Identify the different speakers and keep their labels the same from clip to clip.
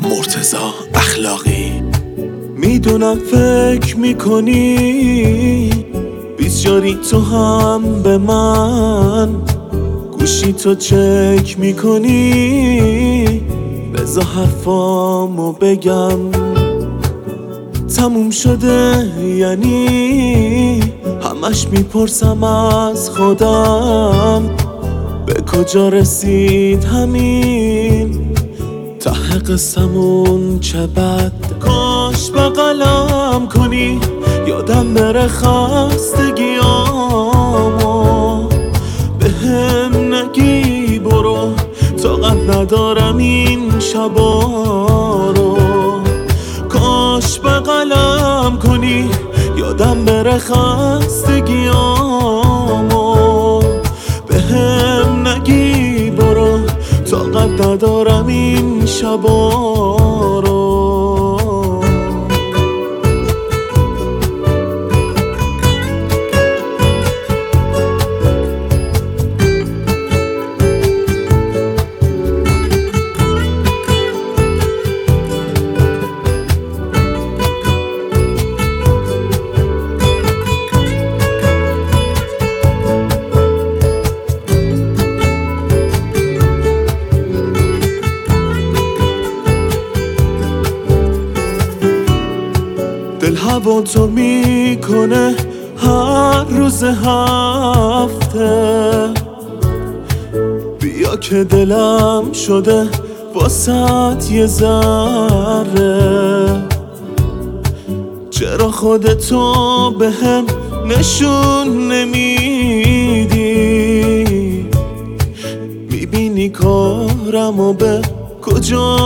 Speaker 1: مرتضی اخلاقی. میدونم فکر میکنی بیچاری تو هم به من، گوشی تو چک میکنی، بذار حرفامو بگم. تموم شده یعنی همش میپرسم از خودم، به کجا رسید همین ته قصمون چه بد. کاش بغلم کنی یادم بره خستگیامو، بهم نگی برو طاقت ندارم این شبا رو. کاش بغلم کنی یادم بره خستگیامو، بهم نگی برو طاقت ندارم این شبا رو. دل هوا تو میکنه هر روز هفته، بیا که دلم شده واسط یه ذره. چرا خودتو بهم نشون نمیدی؟ میبینی کارمو به کجا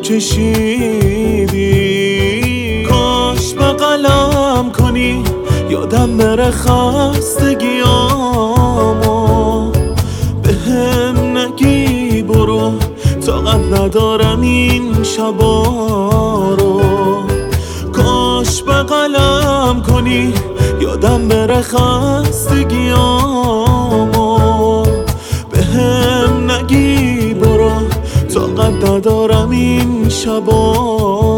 Speaker 1: کشیدی؟ کاش بغلم کنی یادم بره خستگیامو، بهم نگی برو طاقت ندارم این شبا رو. کاش بغلم کنی یادم بره خستگیامو، بهم نگی برو طاقت ندارم این شبا